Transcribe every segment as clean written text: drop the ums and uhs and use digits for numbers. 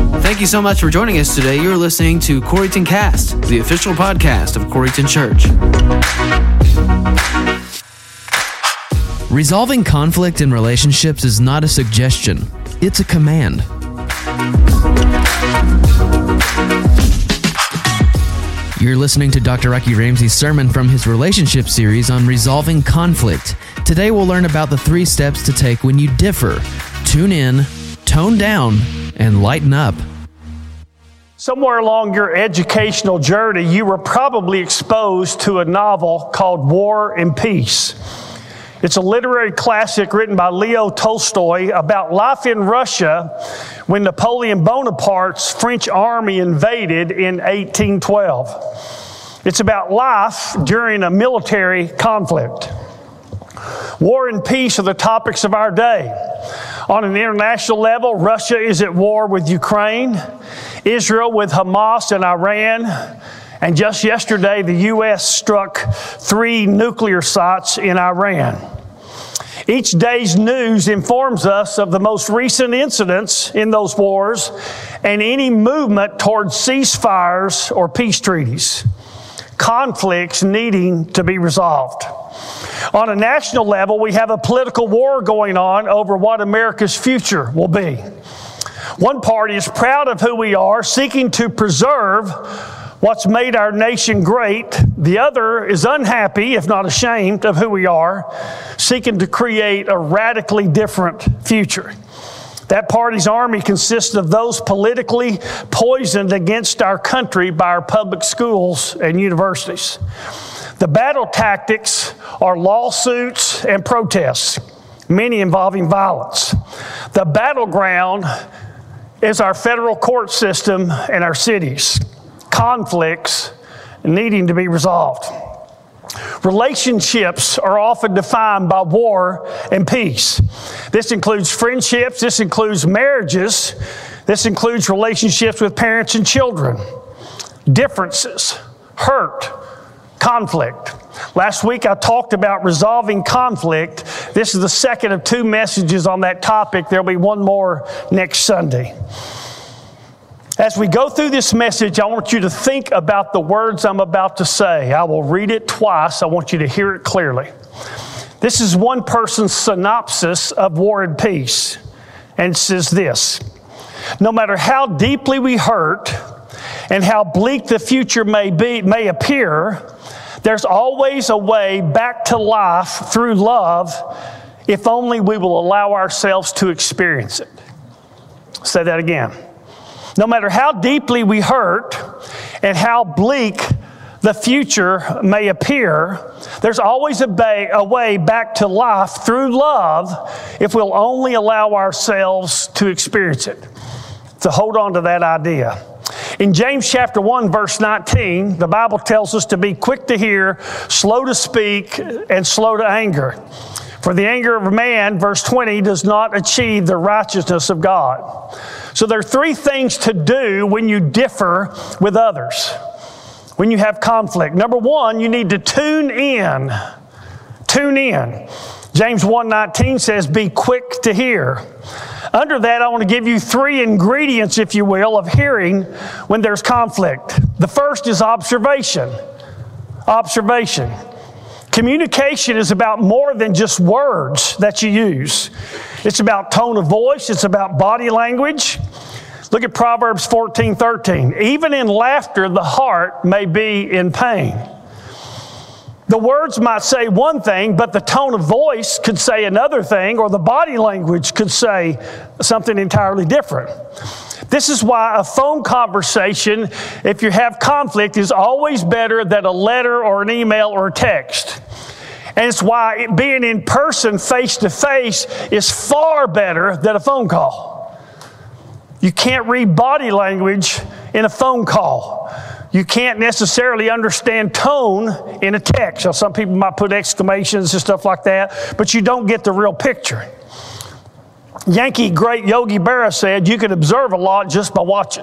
Thank you so much for joining us today. You're listening to Coreyton Cast, the official podcast of Coreyton Church. Resolving conflict in relationships is not a suggestion, it's a command. You're listening to Dr. Rocky Ramsey's sermon from his relationship series on resolving conflict. Today we'll learn about the 3 steps to take when you differ. Tune in, tone down, and lighten up. Somewhere along your educational journey, you were probably exposed to a novel called War and Peace. It's a literary classic written by Leo Tolstoy about life in Russia when Napoleon Bonaparte's French army invaded in 1812. It's about life during a military conflict. War and peace are the topics of our day. On an international level, Russia is at war with Ukraine, Israel with Hamas and Iran, and just yesterday the U.S. struck 3 nuclear sites in Iran. Each day's news informs us of the most recent incidents in those wars and any movement towards ceasefires or peace treaties, conflicts needing to be resolved. On a national level, we have a political war going on over what America's future will be. One party is proud of who we are, seeking to preserve what's made our nation great. The other is unhappy, if not ashamed, of who we are, seeking to create a radically different future. That party's army consists of those politically poisoned against our country by our public schools and universities. The battle tactics are lawsuits and protests, many involving violence. The battleground is our federal court system and our cities. Conflicts needing to be resolved. Relationships are often defined by war and peace. This includes friendships, this includes marriages, this includes relationships with parents and children, differences, hurt, conflict. Last week I talked about resolving conflict. This is the second of 2 messages on that topic. There'll be one more next Sunday. As we go through this message, I want you to think about the words I'm about to say. I will read it twice. I want you to hear it clearly. This is one person's synopsis of War and Peace, and it says this: no matter how deeply we hurt and how bleak the future may appear, there's always a way back to life through love if only we will allow ourselves to experience it. Say that again. No matter how deeply we hurt and how bleak the future may appear, there's always a way back to life through love if we'll only allow ourselves to experience it. So hold on to that idea. In James chapter 1, verse 19, the Bible tells us to be quick to hear, slow to speak, and slow to anger. For the anger of man, verse 20, does not achieve the righteousness of God. So there are 3 things to do when you differ with others, when you have conflict. Number 1, you need to tune in. Tune in. James 1:19 says, be quick to hear. Under that, I want to give you 3 ingredients, if you will, of hearing when there's conflict. The first is observation. Observation. Communication is about more than just words that you use. It's about tone of voice. It's about body language. Look at Proverbs 14:13. Even in laughter, the heart may be in pain. The words might say one thing, but the tone of voice could say another thing, or the body language could say something entirely different. This is why a phone conversation, if you have conflict, is always better than a letter or an email or a text. And it's why being in person, face to face, is far better than a phone call. You can't read body language in a phone call. You can't necessarily understand tone in a text. Now, some people might put exclamations and stuff like that, but you don't get the real picture. Yankee great Yogi Berra said you can observe a lot just by watching.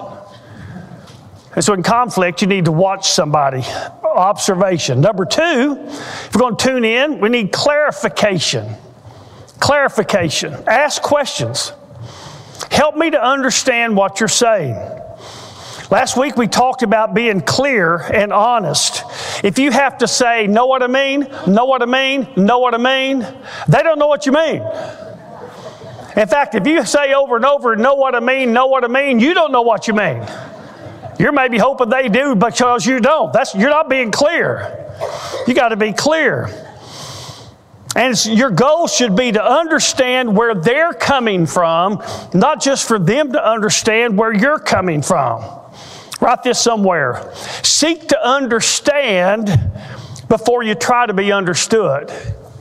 And so in conflict, you need to watch somebody. Observation. Number 2, if we're going to tune in, we need clarification. Clarification. Ask questions. Help me to understand what you're saying. Last week we talked about being clear and honest. If you have to say, know what I mean, know what I mean, know what I mean, they don't know what you mean. In fact, if you say over and over, know what I mean, you don't know what you mean. You're maybe hoping they do because you don't. You're not being clear. You got to be clear. And your goal should be to understand where they're coming from, not just for them to understand where you're coming from. Write this somewhere. Seek to understand before you try to be understood.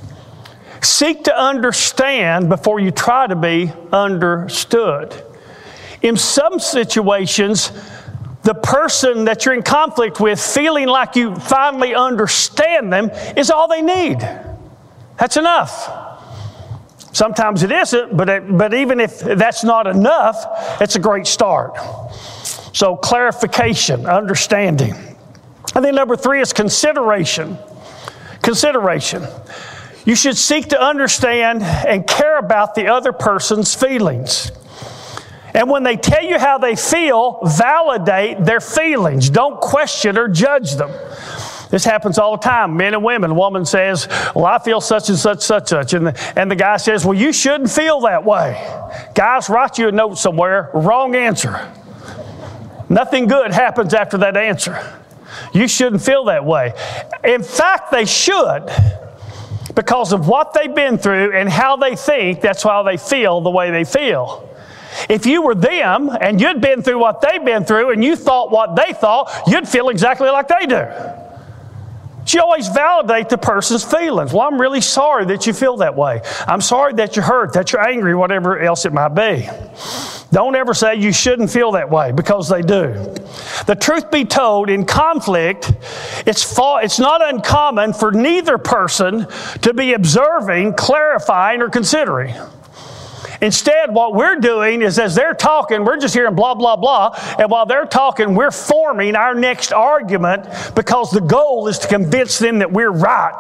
Seek to understand before you try to be understood. In some situations, the person that you're in conflict with, feeling like you finally understand them, is all they need. That's enough. Sometimes it isn't, but even if that's not enough, it's a great start. So clarification, understanding. And then number 3 is consideration. Consideration. You should seek to understand and care about the other person's feelings. And when they tell you how they feel, validate their feelings. Don't question or judge them. This happens all the time, men and women. A woman says, well, I feel such and such, such, such. And the guy says, well, you shouldn't feel that way. Guys, write you a note somewhere. Wrong answer. Nothing good happens after that answer. You shouldn't feel that way. In fact, they should. Because of what they've been through and how they think, that's why they feel the way they feel. If you were them and you'd been through what they've been through and you thought what they thought, you'd feel exactly like they do. You always validate the person's feelings. Well, I'm really sorry that you feel that way. I'm sorry that you're hurt, that you're angry, whatever else it might be. Don't ever say you shouldn't feel that way, because they do. The truth be told, in conflict, it's not uncommon for neither person to be observing, clarifying, or considering. Instead, what we're doing is, as they're talking, we're just hearing blah, blah, blah. And while they're talking, we're forming our next argument, because the goal is to convince them that we're right.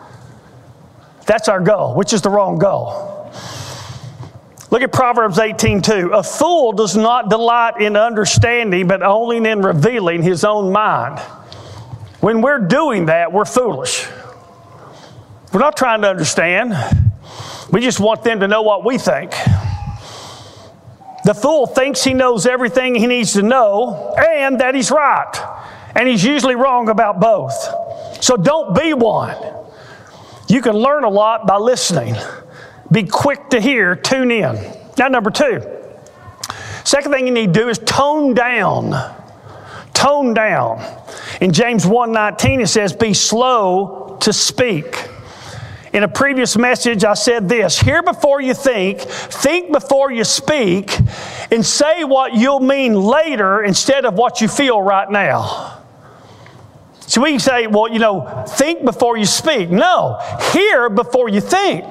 That's our goal, which is the wrong goal. Look at Proverbs 18:2. A fool does not delight in understanding, but only in revealing his own mind. When we're doing that, we're foolish. We're not trying to understand. We just want them to know what we think. The fool thinks he knows everything he needs to know and that he's right. And he's usually wrong about both. So don't be one. You can learn a lot by listening. Be quick to hear, tune in. Now, number 2. Second thing you need to do is tone down. Tone down. In James 1:19 it says, be slow to speak. In a previous message, I said this: hear before you think before you speak, and say what you'll mean later instead of what you feel right now. So we can say, well, think before you speak. No, hear before you think.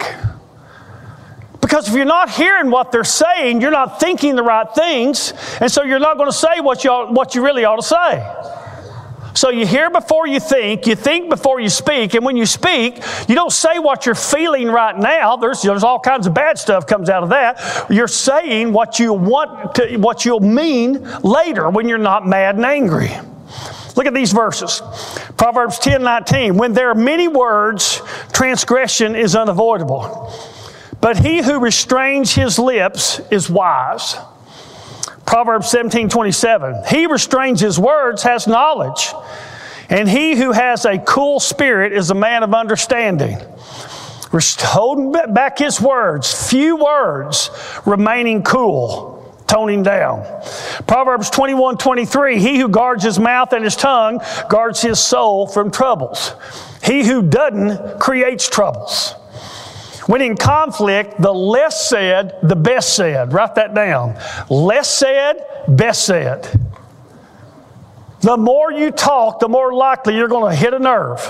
Because if you're not hearing what they're saying, you're not thinking the right things, and so you're not going to say what you really ought to say. So you hear before you think before you speak, and when you speak, you don't say what you're feeling right now. There's all kinds of bad stuff comes out of that. You're saying what you'll mean later when you're not mad and angry. Look at these verses. Proverbs 10:19. When there are many words, transgression is unavoidable. But he who restrains his lips is wise. Proverbs 17:27. He restrains his words has knowledge, and he who has a cool spirit is a man of understanding. Holding back his words, few words, remaining cool, toning down. Proverbs 21:23. He who guards his mouth and his tongue guards his soul from troubles. He who doesn't creates troubles. When in conflict, the less said, the best said. Write that down. Less said, best said. The more you talk, the more likely you're going to hit a nerve.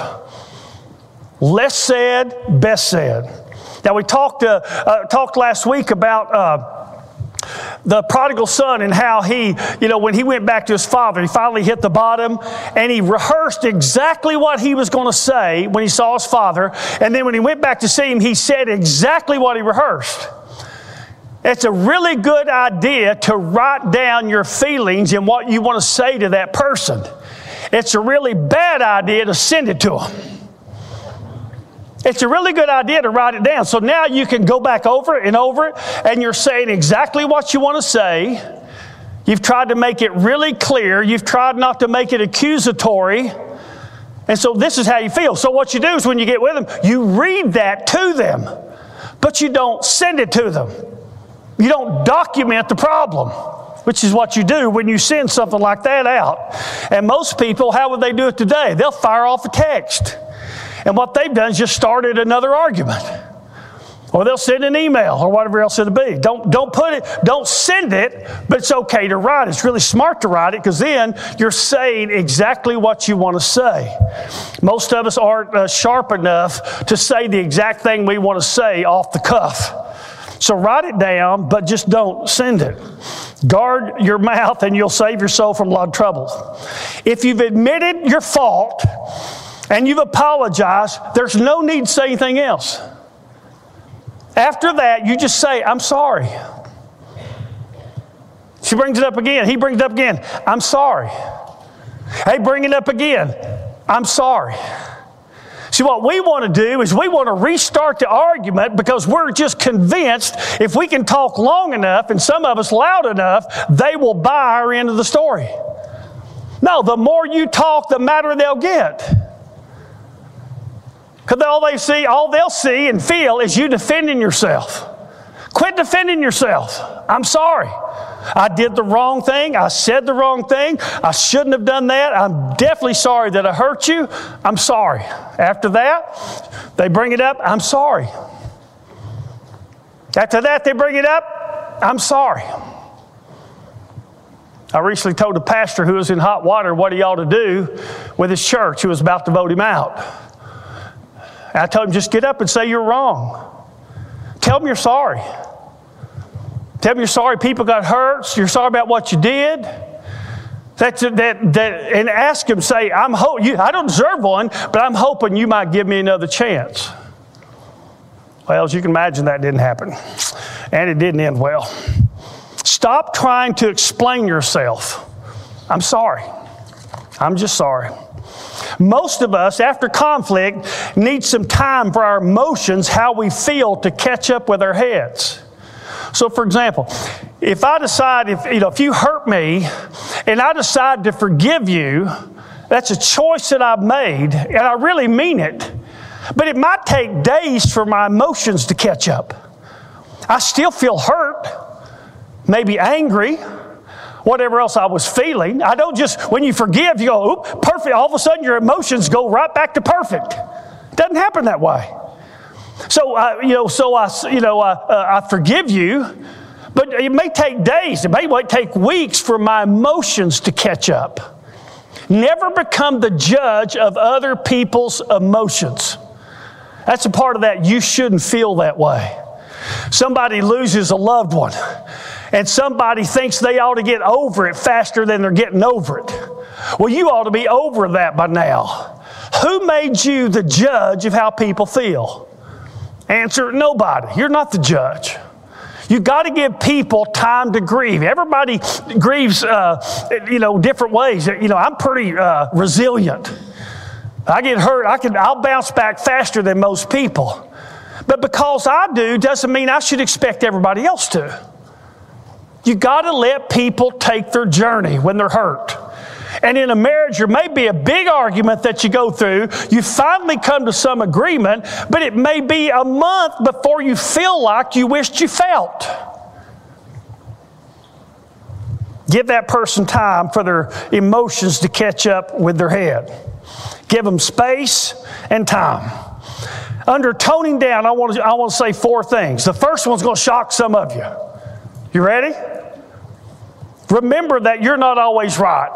Less said, best said. Now, we talked last week about the prodigal son and how he, when he went back to his father, he finally hit the bottom, and he rehearsed exactly what he was going to say when he saw his father. And then when he went back to see him, he said exactly what he rehearsed. It's a really good idea to write down your feelings and what you want to say to that person. It's a really bad idea to send it to them. It's a really good idea to write it down. So now you can go back over it, and you're saying exactly what you want to say. You've tried to make it really clear. You've tried not to make it accusatory. And so this is how you feel. So what you do is when you get with them, you read that to them, but you don't send it to them. You don't document the problem, which is what you do when you send something like that out. And most people, how would they do it today? They'll fire off a text. And what they've done is just started another argument. Or they'll send an email or whatever else it'll be. Don't send it, but it's okay to write it. It's really smart to write it because then you're saying exactly what you want to say. Most of us aren't sharp enough to say the exact thing we want to say off the cuff. So write it down, but just don't send it. Guard your mouth and you'll save your soul from a lot of trouble. If you've admitted your fault and you've apologized, there's no need to say anything else. After that, you just say, I'm sorry. She brings it up again. He brings it up again. I'm sorry. Hey, bring it up again. I'm sorry. See, what we want to do is we want to restart the argument because we're just convinced if we can talk long enough and some of us loud enough, they will buy our end of the story. No, the more you talk, the madder they'll get. Because all they'll see and feel is you defending yourself. Quit defending yourself. I'm sorry. I did the wrong thing. I said the wrong thing. I shouldn't have done that. I'm definitely sorry that I hurt you. I'm sorry. After that, they bring it up. I'm sorry. After that, they bring it up. I'm sorry. I recently told a pastor who was in hot water what he ought to do with his church who was about to vote him out. And I told him, just get up and say you're wrong. Tell them you're sorry. Tell them you're sorry people got hurt. You're sorry about what you did. And ask him, say, I don't deserve one, but I'm hoping you might give me another chance. Well, as you can imagine, that didn't happen. And it didn't end well. Stop trying to explain yourself. I'm sorry. I'm just sorry. Most of us, after conflict, need some time for our emotions, how we feel, to catch up with our heads. So, for example, if I decide, if you hurt me and I decide to forgive you, that's a choice that I've made, and I really mean it. But it might take days for my emotions to catch up. I still feel hurt, maybe angry, whatever else I was feeling. I don't just, when you forgive, you go, oop, perfect. All of a sudden your emotions go right back to perfect. It doesn't happen that way. So, I forgive you, but it may take days. It may take weeks for my emotions to catch up. Never become the judge of other people's emotions. That's a part of that. You shouldn't feel that way. Somebody loses a loved one, and somebody thinks they ought to get over it faster than they're getting over it. Well, you ought to be over that by now. Who made you the judge of how people feel? Answer, nobody. You're not the judge. You've got to give people time to grieve. Everybody grieves, different ways. I'm pretty resilient. I get hurt. I'll bounce back faster than most people. But because I do, doesn't mean I should expect everybody else to. You got to let people take their journey when they're hurt. And in a marriage, there may be a big argument that you go through. You finally come to some agreement, but it may be a month before you feel like you wished you felt. Give that person time for their emotions to catch up with their head. Give them space and time. Under toning down, I want to say 4 things. The first one's going to shock some of you. You ready? Remember that you're not always right.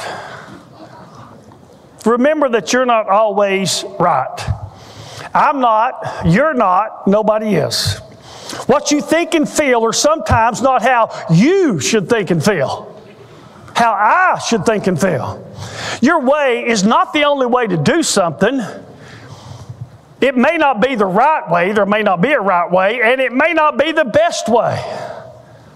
Remember that you're not always right. I'm not, you're not, nobody is. What you think and feel are sometimes not how you should think and feel. How I should think and feel. Your way is not the only way to do something. It may not be the right way, there may not be a right way, and it may not be the best way.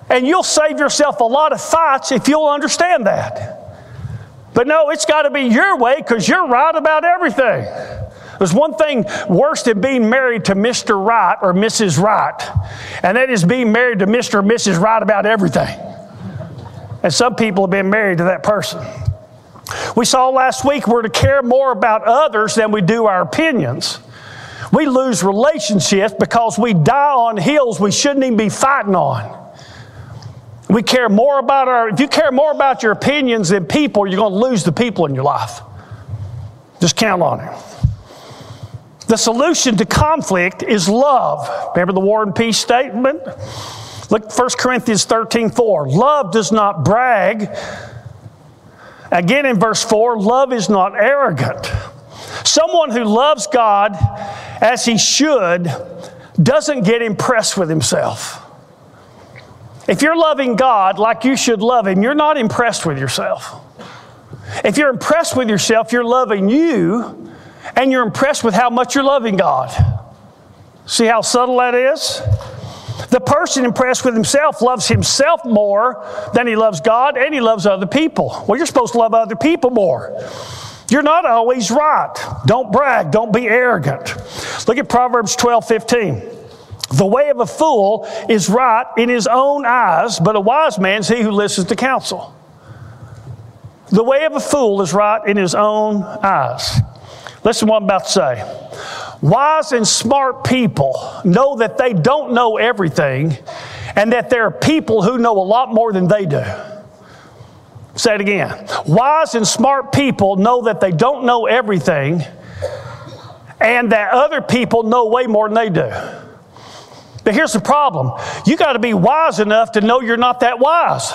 And you'll save yourself a lot of fights if you'll understand that. But no, it's got to be your way because you're right about everything. There's one thing worse than being married to Mr. Right or Mrs. Right, and that is being married to Mr. or Mrs. Right about everything. And some people have been married to that person. We saw last week we're to care more about others than we do our opinions. We lose relationships because we die on hills we shouldn't even be fighting on. We care more about if you care more about your opinions than people, you're going to lose the people in your life. Just count on it. The solution to conflict is love. Remember the War and Peace statement? Look at 1 Corinthians 13:4. Love does not brag. Again in verse 4, love is not arrogant. Someone who loves God as he should doesn't get impressed with himself. If you're loving God like you should love Him, you're not impressed with yourself. If you're impressed with yourself, you're loving you, and you're impressed with how much you're loving God. See how subtle that is? The person impressed with himself loves himself more than he loves God, and he loves other people. Well, you're supposed to love other people more. You're not always right. Don't brag. Don't be arrogant. Look at Proverbs 12:15. The way of a fool is right in his own eyes, but a wise man is he who listens to counsel. The way of a fool is right in his own eyes. Listen to what I'm about to say. Wise and smart people know that they don't know everything and that there are people who know a lot more than they do. Say it again. Wise and smart people know that they don't know everything and that other people know way more than they do. But here's the problem. You got to be wise enough to know you're not that wise.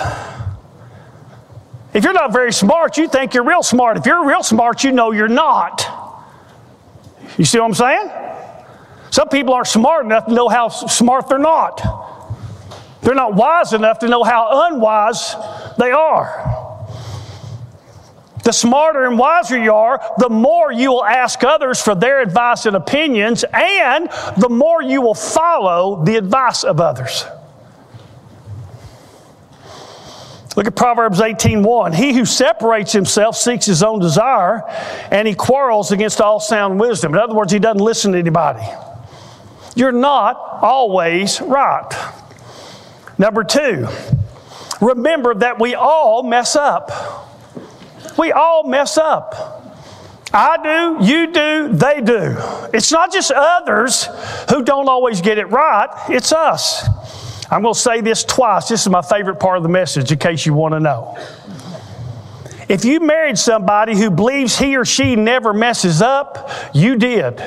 If you're not very smart, you think you're real smart. If you're real smart, you know you're not. You see what I'm saying? Some people aren't smart enough to know how smart they're not. They're not wise enough to know how unwise they are. The smarter and wiser you are, the more you will ask others for their advice and opinions, and the more you will follow the advice of others. Look at Proverbs 18:1. He who separates himself seeks his own desire, and he quarrels against all sound wisdom. In other words, he doesn't listen to anybody. You're not always right. Number 2, remember that we all mess up. We all mess up. I do, you do, they do. It's not just others who don't always get it right, it's us. I'm going to say this twice. This is my favorite part of the message in case you want to know. If you married somebody who believes he or she never messes up, you did.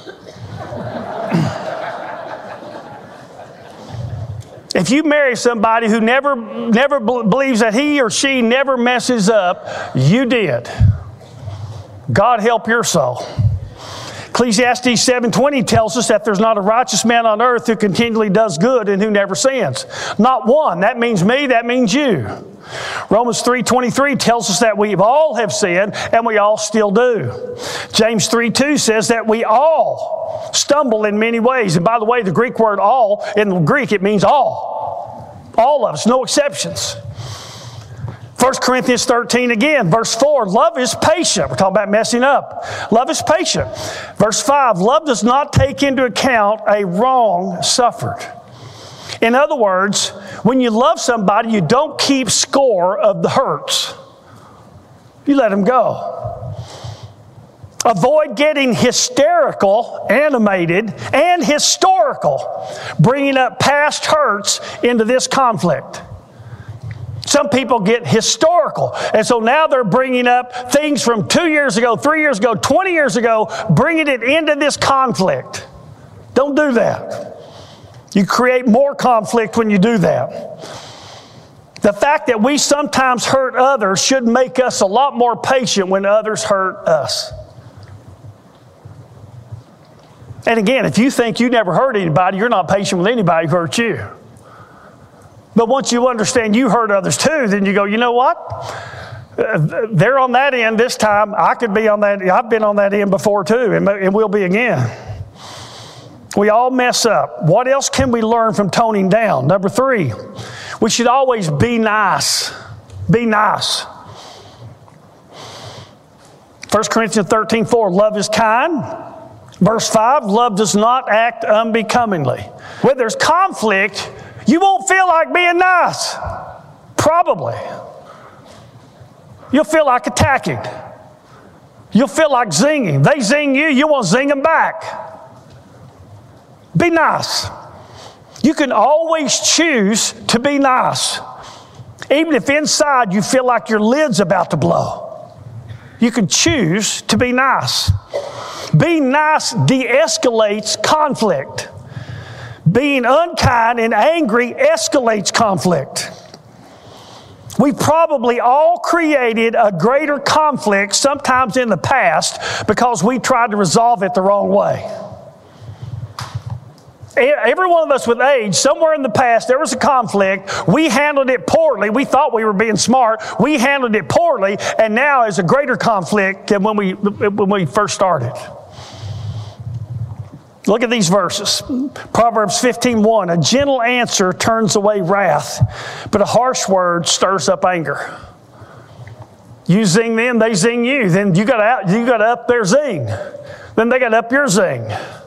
If you marry somebody who never believes that he or she never messes up, you did. God help your soul. Ecclesiastes 7:20 tells us that there's not a righteous man on earth who continually does good and who never sins. Not one. That means me, that means you. Romans 3:23 tells us that we all have sinned and we all still do. James 3:2 says that we all stumble in many ways. And by the way, the Greek word all, in the Greek it means all. All of us, no exceptions. 1 Corinthians 13 again, verse 4, love is patient. We're talking about messing up. Love is patient. Verse 5, love does not take into account a wrong suffered. In other words, when you love somebody, you don't keep score of the hurts. You let them go. Avoid getting hysterical, animated, and historical, bringing up past hurts into this conflict. Some people get historical, and so now they're bringing up things from 2 years ago, 3 years ago, 20 years ago, bringing it into this conflict. Don't do that. You create more conflict when you do that. The fact that we sometimes hurt others should make us a lot more patient when others hurt us. And again, if you think you never hurt anybody, you're not patient with anybody who hurt you. But once you understand you hurt others too, then you go, you know what? They're on that end this time. I could be on that. I've been on that end before too, and we'll be again. We all mess up. What else can we learn from toning down? Number 3, We should always be nice. Be nice. 1 Corinthians 13:4, love is kind. Verse 5, love does not act unbecomingly. When there's conflict, you won't feel like being nice. Probably. You'll feel like attacking. You'll feel like zinging. They zing you, you want to zing them back. Be nice. You can always choose to be nice. Even if inside you feel like your lid's about to blow. You can choose to be nice. Being nice de-escalates conflict. Being unkind and angry escalates conflict. We probably all created a greater conflict sometimes in the past because we tried to resolve it the wrong way. Every one of us with age, somewhere in the past, there was a conflict. We handled it poorly. We thought we were being smart. We handled it poorly, and now it's a greater conflict than when we first started. Look at these verses. Proverbs 15:1, a gentle answer turns away wrath, but a harsh word stirs up anger. You zing them, they zing you. Then you got to up their zing. Then they got to up your zing.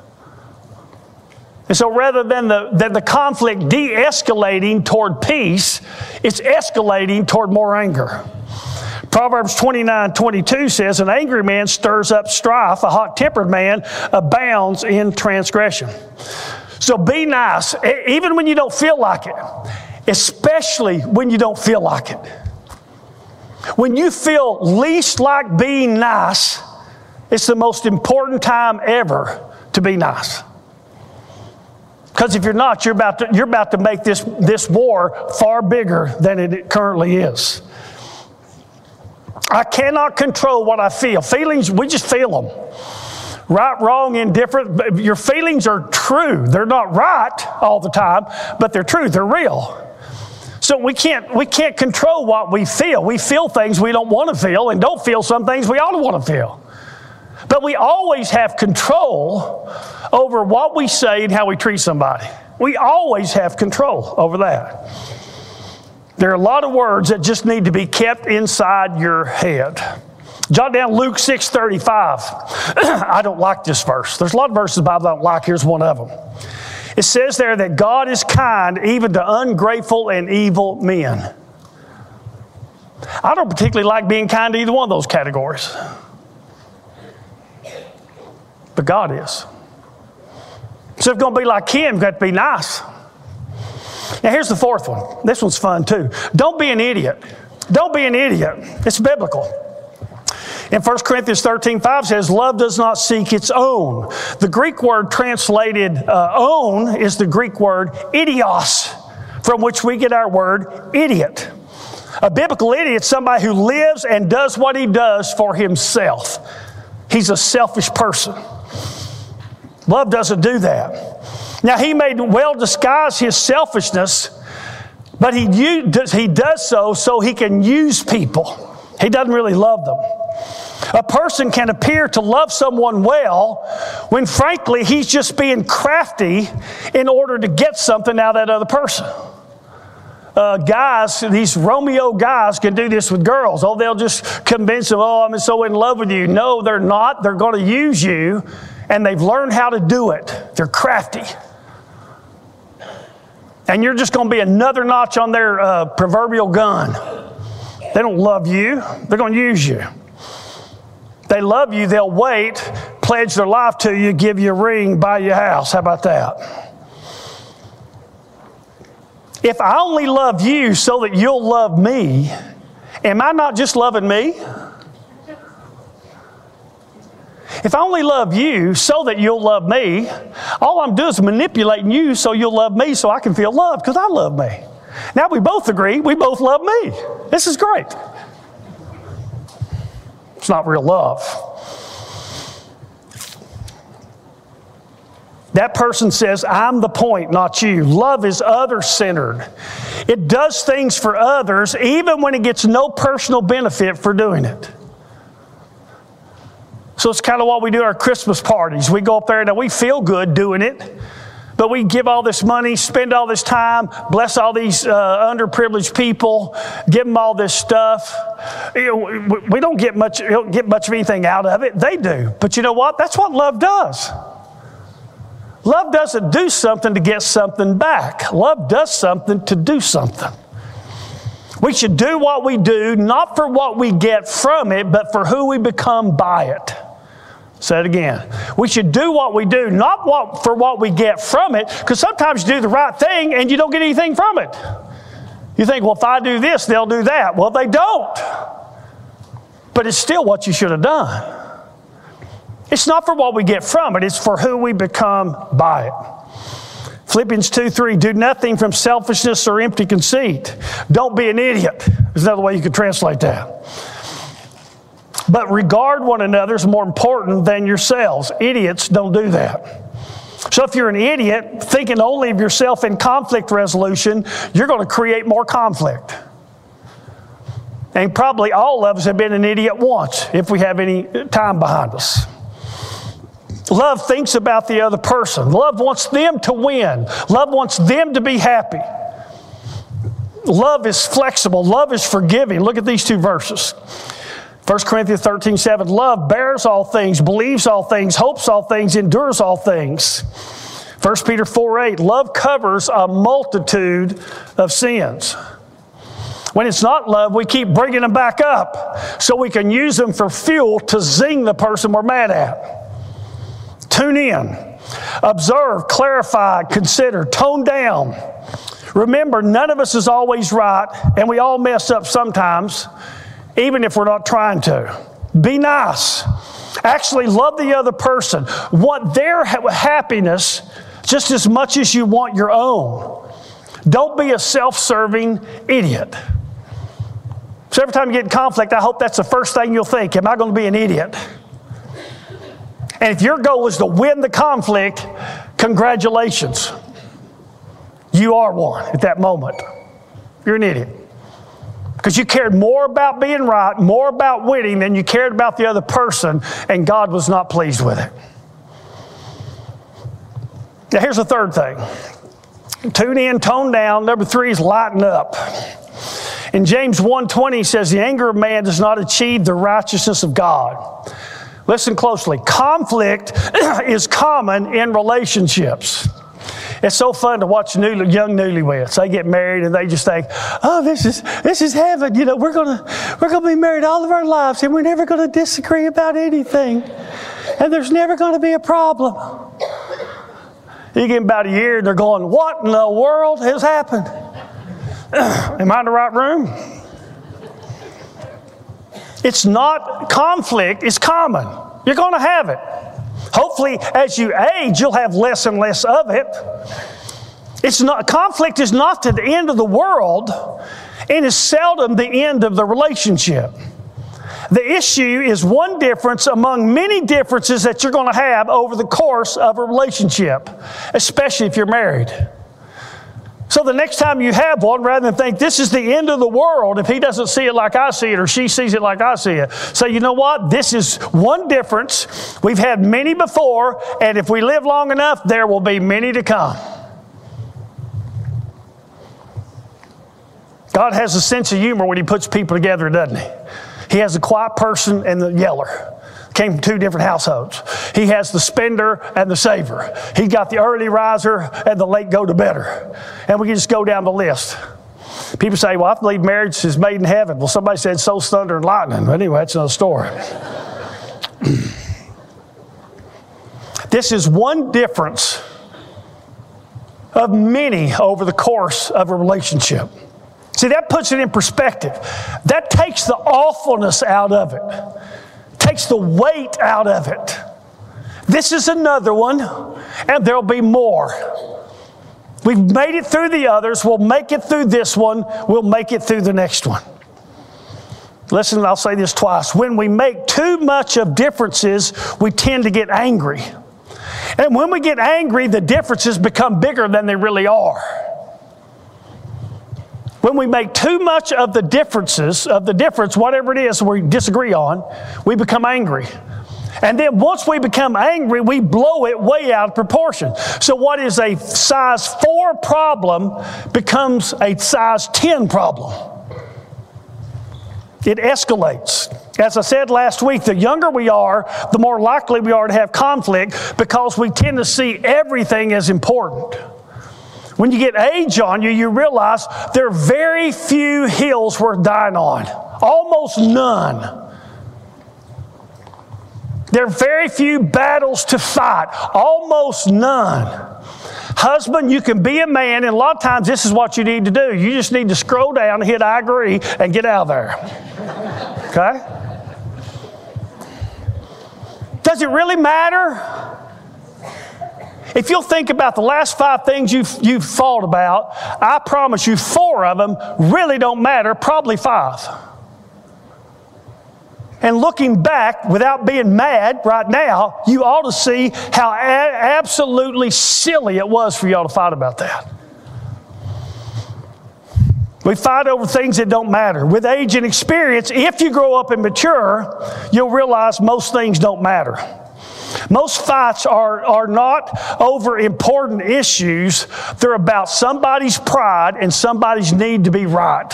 And so rather than the conflict de-escalating toward peace, it's escalating toward more anger. Proverbs 29:22 says, an angry man stirs up strife, a hot-tempered man abounds in transgression. So be nice, even when you don't feel like it, especially when you don't feel like it. When you feel least like being nice, it's the most important time ever to be nice. Because if you're not, you're about to make this war far bigger than it currently is. I cannot control what I feel. Feelings, we just feel them. Right, wrong, indifferent. Your feelings are true. They're not right all the time, but they're true. They're real. So we can't control what we feel. We feel things we don't want to feel and don't feel some things we ought to want to feel. But we always have control over what we say and how we treat somebody. We always have control over that. There are a lot of words that just need to be kept inside your head. Jot down Luke 6:35. I don't like this verse. There's a lot of verses the Bible I don't like. Here's one of them. It says there that God is kind even to ungrateful and evil men. I don't particularly like being kind to either one of those categories. But God is. So if it's going to be like Him, you've got to be nice. Now here's the fourth one. This one's fun too. Don't be an idiot. Don't be an idiot. It's biblical. In 1 Corinthians 13:5 says, love does not seek its own. The Greek word translated own is the Greek word idios, from which we get our word idiot. A biblical idiot is somebody who lives and does what he does for himself. He's a selfish person. Love doesn't do that. Now, he may well disguise his selfishness, but he does so he can use people. He doesn't really love them. A person can appear to love someone well when, frankly, he's just being crafty in order to get something out of that other person. Guys, these Romeo guys can do this with girls. Oh, they'll just convince them, oh, I'm so in love with you. No, they're not. They're going to use you, and they've learned how to do it. They're crafty. And you're just going to be another notch on their proverbial gun. They don't love you. They're going to use you. They love you. They'll wait, pledge their life to you, give you a ring, buy you a house. How about that? If I only love you so that you'll love me, am I not just loving me? If I only love you so that you'll love me, all I'm doing is manipulating you so you'll love me so I can feel loved because I love me. Now we both agree, we both love me. This is great. It's not real love. That person says, I'm the point, not you. Love is other-centered. It does things for others even when it gets no personal benefit for doing it. So it's kind of what we do at our Christmas parties. We go up there and we feel good doing it, But we give all this money, spend all this time, bless all these underprivileged people, give them all this stuff. We don't get much of anything out of it. They do. But you know what? That's what love does. Love doesn't do something to get something back. Love does something to do something. We should do what we do, not for what we get from it, but for who we become by it. Say it again. We should do what we do, not for what we get from it, because sometimes you do the right thing and you don't get anything from it. You think, well, if I do this, they'll do that. Well, they don't. But it's still what you should have done. It's not for what we get from it, it's for who we become by it. Philippians 2:3, do nothing from selfishness or empty conceit. Don't be an idiot. There's another way you could translate that. But regard one another as more important than yourselves. Idiots don't do that. So if you're an idiot, thinking only of yourself in conflict resolution, you're going to create more conflict. And probably all of us have been an idiot once, if we have any time behind us. Love thinks about the other person. Love wants them to win. Love wants them to be happy. Love is flexible. Love is forgiving. Look at these two verses. 1 Corinthians 13:7, love bears all things, believes all things, hopes all things, endures all things. 1 Peter 4:8, love covers a multitude of sins. When it's not love, we keep bringing them back up so we can use them for fuel to zing the person we're mad at. Tune in, observe, clarify, consider, tone down. Remember, none of us is always right, and we all mess up sometimes, even if we're not trying to. Be nice. Actually love the other person. Want their happiness just as much as you want your own. Don't be a self-serving idiot. So every time you get in conflict, I hope that's the first thing you'll think. Am I going to be an idiot? And if your goal is to win the conflict, congratulations. You are one at that moment. You're an idiot. Because you cared more about being right, more about winning than you cared about the other person, and God was not pleased with it. Now here's the third thing. Tune in, tone down. Number 3 is lighten up. In James 1:20 says, the anger of man does not achieve the righteousness of God. Listen closely. Conflict is common in relationships. It's so fun to watch young newlyweds. They get married and they just think, oh, this is heaven. You know, we're gonna be married all of our lives and we're never going to disagree about anything. And there's never going to be a problem. You get about a year and they're going, what in the world has happened? Am I in the right room? It's not conflict, it's common. You're going to have it. Hopefully, as you age, you'll have less and less of it. Conflict is not to the end of the world, and is seldom the end of the relationship. The issue is one difference among many differences that you're going to have over the course of a relationship, especially if you're married. So the next time you have one, rather than think this is the end of the world, if he doesn't see it like I see it or she sees it like I see it, say, you know what? This is one difference. We've had many before, and if we live long enough, there will be many to come. God has a sense of humor when He puts people together, doesn't He? He has the quiet person and the yeller. Came from 2 different households. He has the spender and the saver. He got the early riser and the late go-to-bedder. And we can just go down the list. People say, well, I believe marriage is made in heaven. Well, somebody said soul's thunder and lightning. But anyway, that's another story. This is one difference of many over the course of a relationship. See, that puts it in perspective. That takes the awfulness out of it. Takes the weight out of it. This is another one, and there'll be more. We've made it through the others. We'll make it through this one. We'll make it through the next one. Listen, I'll say this twice. When we make too much of differences, we tend to get angry. And when we get angry, the differences become bigger than they really are. When we make too much of the difference, whatever it is we disagree on, we become angry. And then once we become angry, we blow it way out of proportion. So what is a size 4 problem becomes a size 10 problem. It escalates. As I said last week, the younger we are, the more likely we are to have conflict because we tend to see everything as important. When you get age on you, you realize there are very few hills worth dying on. Almost none. There are very few battles to fight. Almost none. Husband, you can be a man, and a lot of times this is what you need to do. You just need to scroll down and hit I agree and get out of there. Okay? Does it really matter? If you'll think about the last 5 things you've thought about, I promise you 4 of them really don't matter, probably 5. And looking back, without being mad right now, you ought to see how absolutely silly it was for y'all to fight about that. We fight over things that don't matter. With age and experience, if you grow up and mature, you'll realize most things don't matter. Most fights are not over important issues. They're about somebody's pride and somebody's need to be right.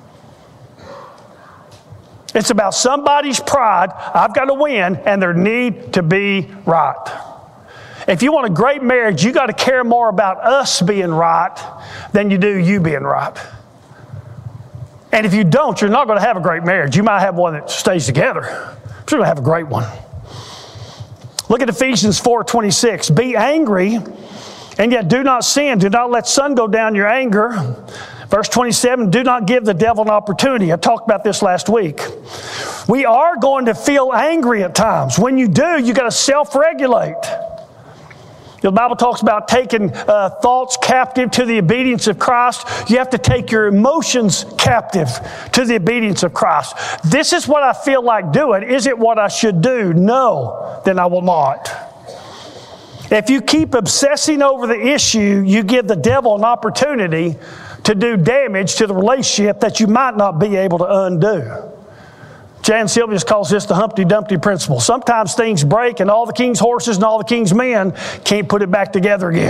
It's about somebody's pride, I've got to win, and their need to be right. If you want a great marriage, you got to care more about us being right than you do you being right. And if you don't, you're not going to have a great marriage. You might have one that stays together, but you're going to have a great one. Look at Ephesians 4:26. Be angry, and yet do not sin. Do not let sun go down your anger. Verse 27, do not give the devil an opportunity. I talked about this last week. We are going to feel angry at times. When you do, you got to self-regulate. The Bible talks about taking thoughts captive to the obedience of Christ. You have to take your emotions captive to the obedience of Christ. This is what I feel like doing. Is it what I should do? No, then I will not. If you keep obsessing over the issue, you give the devil an opportunity to do damage to the relationship that you might not be able to undo. Jan Silvius calls this the Humpty Dumpty principle. Sometimes things break and all the king's horses and all the king's men can't put it back together again.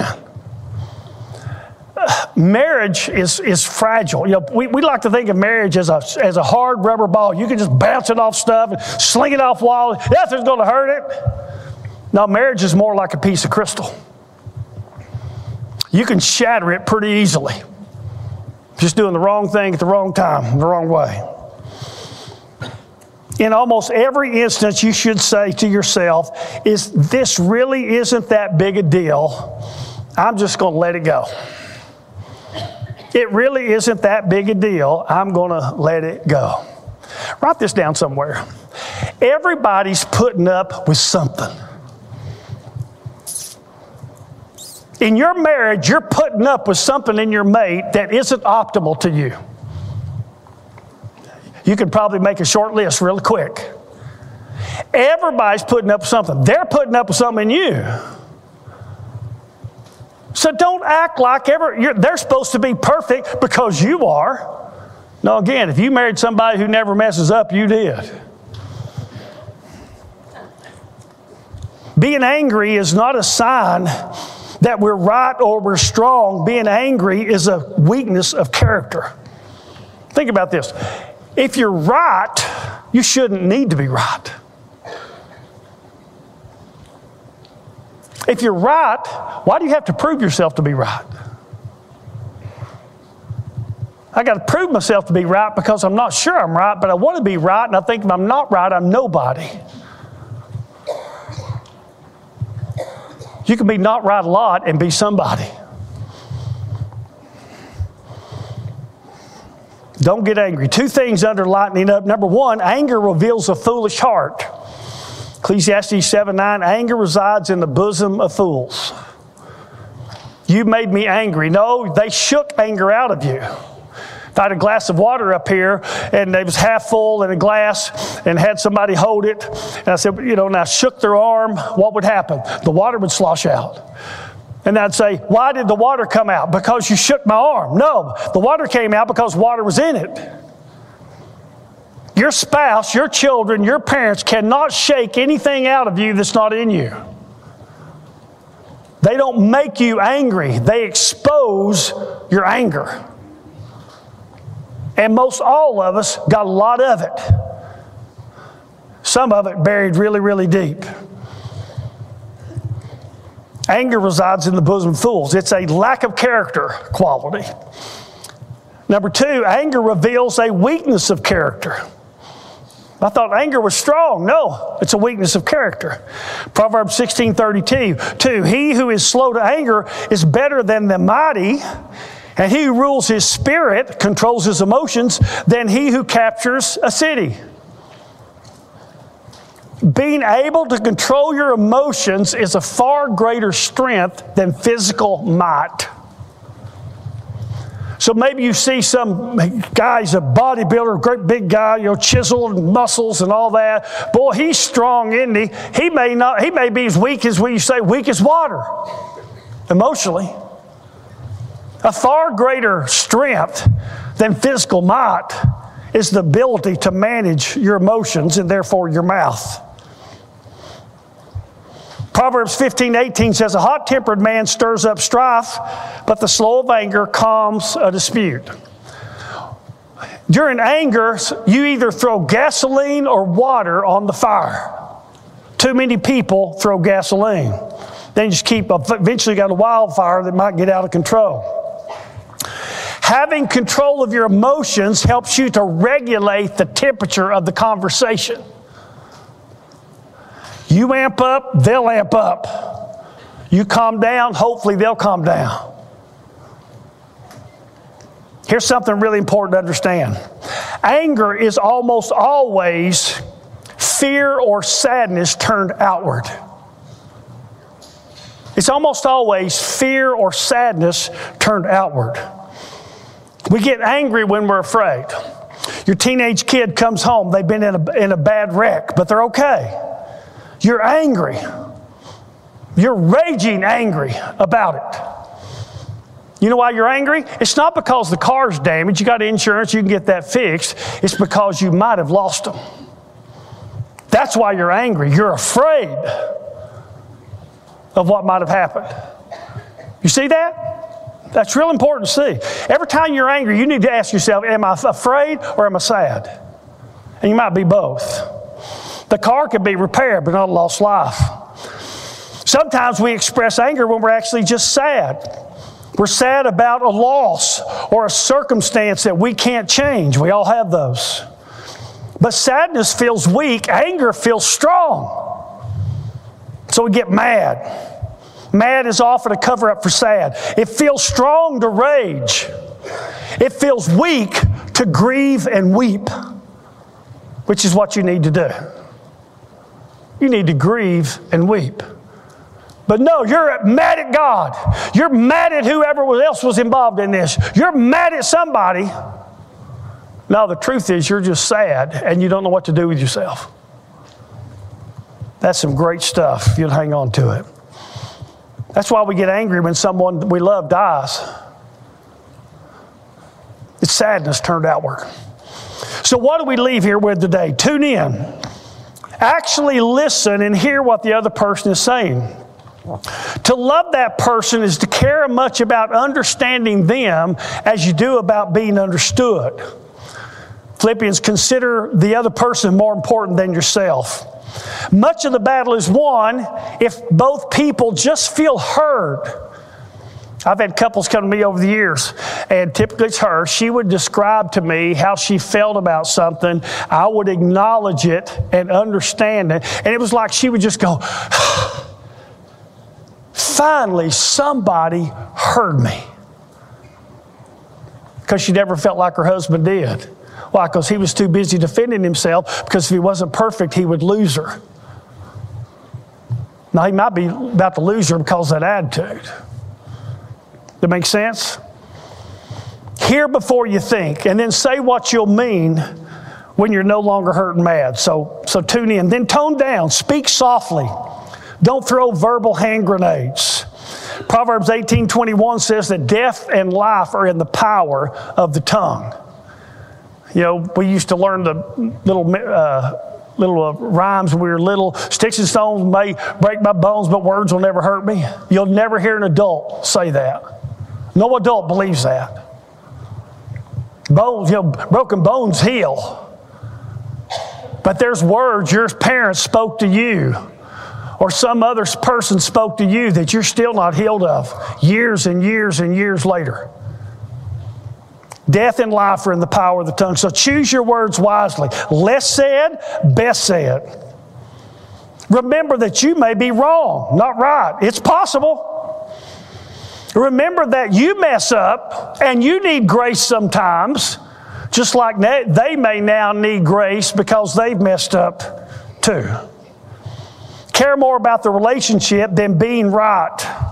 Marriage is fragile. You know, we like to think of marriage as a hard rubber ball. You can just bounce it off stuff and sling it off walls. Nothing's going to hurt it. No, marriage is more like a piece of crystal. You can shatter it pretty easily. Just doing the wrong thing at the wrong time, the wrong way. In almost every instance, you should say to yourself, this really isn't that big a deal. I'm just going to let it go. It really isn't that big a deal. I'm going to let it go. Write this down somewhere. Everybody's putting up with something. In your marriage, you're putting up with something in your mate that isn't optimal to you. You could probably make a short list really quick. Everybody's putting up with something. They're putting up with something in you. So don't act like they're supposed to be perfect because you are. No, again, if you married somebody who never messes up, you did. Being angry is not a sign that we're right or we're strong. Being angry is a weakness of character. Think about this. If you're right, you shouldn't need to be right. If you're right, why do you have to prove yourself to be right? I got to prove myself to be right because I'm not sure I'm right, but I want to be right, and I think if I'm not right, I'm nobody. You can be not right a lot and be somebody. Don't get angry. 2 things under lightening up. Number 1, anger reveals a foolish heart. Ecclesiastes 7:9, anger resides in the bosom of fools. You made me angry. No, they shook anger out of you. If I had a glass of water up here and it was half full in a glass and had somebody hold it, and I said, and I shook their arm, what would happen? The water would slosh out. And I'd say, why did the water come out? Because you shook my arm. No, the water came out because water was in it. Your spouse, your children, your parents cannot shake anything out of you that's not in you. They don't make you angry. They expose your anger. And most all of us got a lot of it. Some of it buried really, really deep. Anger resides in the bosom of fools. It's a lack of character quality. Number two, anger reveals a weakness of character. I thought anger was strong. No, it's a weakness of character. Proverbs 16:32, he who is slow to anger is better than the mighty, and he who rules his spirit, controls his emotions, than he who captures a city. Being able to control your emotions is a far greater strength than physical might. So maybe you see some guy's a bodybuilder, great big guy, chiseled muscles and all that. Boy, he's strong, isn't he? He may be as weak as we say, weak as water, emotionally. A far greater strength than physical might is the ability to manage your emotions and therefore your mouth. Proverbs 15:18 says, a hot-tempered man stirs up strife, but the slow of anger calms a dispute. During anger, you either throw gasoline or water on the fire. Too many people throw gasoline. Then you just eventually got a wildfire that might get out of control. Having control of your emotions helps you to regulate the temperature of the conversation. You amp up, they'll amp up. You calm down, hopefully they'll calm down. Here's something really important to understand. Anger is almost always fear or sadness turned outward. It's almost always fear or sadness turned outward. We get angry when we're afraid. Your teenage kid comes home, they've been in a bad wreck, but they're okay. You're angry. You're raging angry about it. You know why you're angry? It's not because the car's damaged. You got insurance, you can get that fixed. It's because you might have lost them. That's why you're angry. You're afraid of what might have happened. You see that? That's real important to see. Every time you're angry, you need to ask yourself, am I afraid or am I sad? And you might be both. The car could be repaired, but not a lost life. Sometimes we express anger when we're actually just sad. We're sad about a loss or a circumstance that we can't change. We all have those. But sadness feels weak. Anger feels strong. So we get mad. Mad is often a cover-up for sad. It feels strong to rage. It feels weak to grieve and weep, which is what you need to do. You need to grieve and weep. But no, you're mad at God. You're mad at whoever else was involved in this. You're mad at somebody. No, the truth is you're just sad and you don't know what to do with yourself. That's some great stuff. You'll hang on to it. That's why we get angry when someone we love dies. It's sadness turned outward. So what do we leave here with today? Tune in. Actually listen and hear what the other person is saying. To love that person is to care much about understanding them as you do about being understood. Philippians, consider the other person more important than yourself. Much of the battle is won if both people just feel heard. I've had couples come to me over the years, and typically it's her. She would describe to me how she felt about something. I would acknowledge it and understand it. And it was like she would just go, finally somebody heard me. Because she never felt like her husband did. Why? Because he was too busy defending himself, because if he wasn't perfect, he would lose her. Now, he might be about to lose her because of that attitude. That makes sense? Hear before you think, and then say what you'll mean when you're no longer hurt and mad. So tune in. Then tone down. Speak softly. Don't throw verbal hand grenades. Proverbs 18:21 says that death and life are in the power of the tongue. You know, we used to learn the little rhymes when we were little. Sticks and stones may break my bones, but words will never hurt me. You'll never hear an adult say that. No adult believes that. Bones, broken bones heal. But there's words your parents spoke to you or some other person spoke to you that you're still not healed of years and years and years later. Death and life are in the power of the tongue. So choose your words wisely. Less said, best said. Remember that you may be wrong, not right. It's possible. Remember that you mess up and you need grace sometimes, just like they may now need grace because they've messed up too. Care more about the relationship than being right.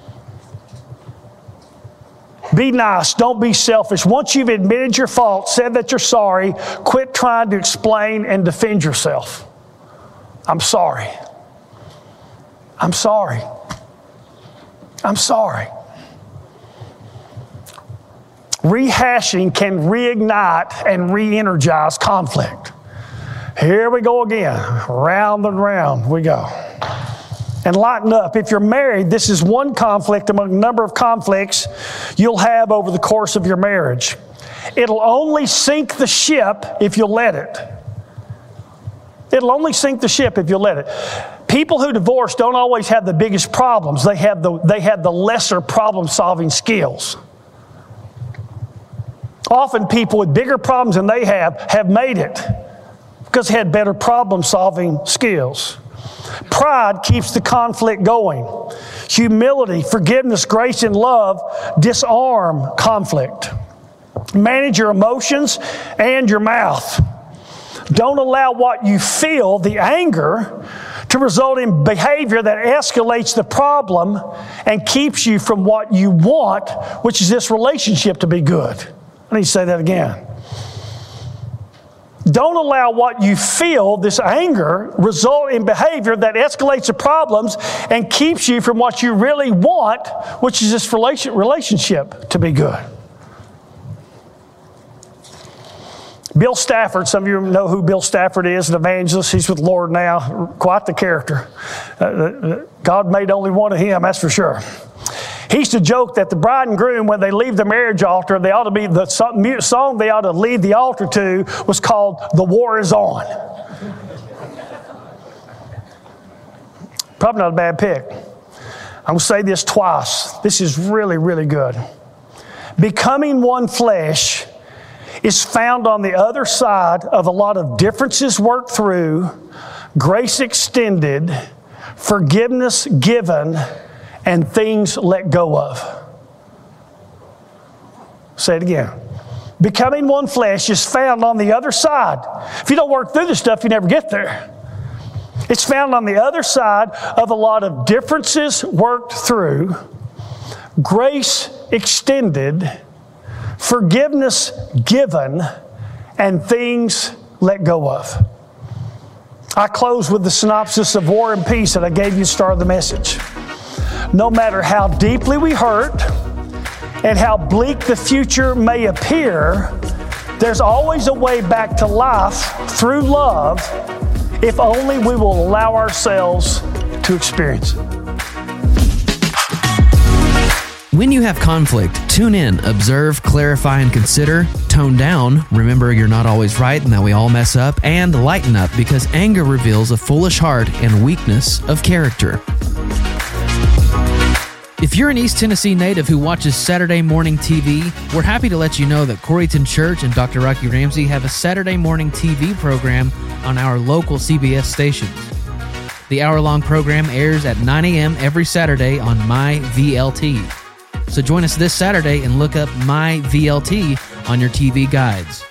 Be nice. Don't be selfish. Once you've admitted your fault, said that you're sorry, quit trying to explain and defend yourself. I'm sorry. I'm sorry. I'm sorry. Rehashing can reignite and re-energize conflict. Here we go again. Round and round we go. And lighten up. If you're married, this is one conflict among a number of conflicts you'll have over the course of your marriage. It'll only sink the ship if you'll let it. It'll only sink the ship if you'll let it. People who divorce don't always have the biggest problems. They have the lesser problem-solving skills. Often people with bigger problems than they have made it because they had better problem-solving skills. Pride keeps the conflict going. Humility, forgiveness, grace, and love disarm conflict. Manage your emotions and your mouth. Don't allow what you feel, the anger, to result in behavior that escalates the problem and keeps you from what you want, which is this relationship to be good. I need to say that again. Don't allow what you feel, this anger, result in behavior that escalates the problems and keeps you from what you really want, which is this relationship to be good. Bill Stafford, some of you know who Bill Stafford is, an evangelist. He's with the Lord now. Quite the character. God made only one of him, that's for sure. He used to joke that the bride and groom, when they leave the marriage altar, the song they ought to leave the altar to was called "The War Is On." Probably not a bad pick. I'm going to say this twice. This is really, really good. Becoming one flesh is found on the other side of a lot of differences worked through, grace extended, forgiveness given, and things let go of. Say it again. Becoming one flesh is found on the other side. If you don't work through this stuff, you never get there. It's found on the other side of a lot of differences worked through, grace extended, forgiveness given, and things let go of. I close with the synopsis of War and Peace that I gave you at the start of the message. No matter how deeply we hurt and how bleak the future may appear, there's always a way back to life through love if only we will allow ourselves to experience it. When you have conflict, tune in, observe, clarify, and consider. Tone down, remember you're not always right and that we all mess up. And lighten up, because anger reveals a foolish heart and weakness of character. If you're an East Tennessee native who watches Saturday morning TV, we're happy to let you know that Coreyton Church and Dr. Rocky Ramsey have a Saturday morning TV program on our local CBS stations. The hour-long program airs at 9 a.m. every Saturday on MyVLT. So join us this Saturday and look up MyVLT on your TV guides.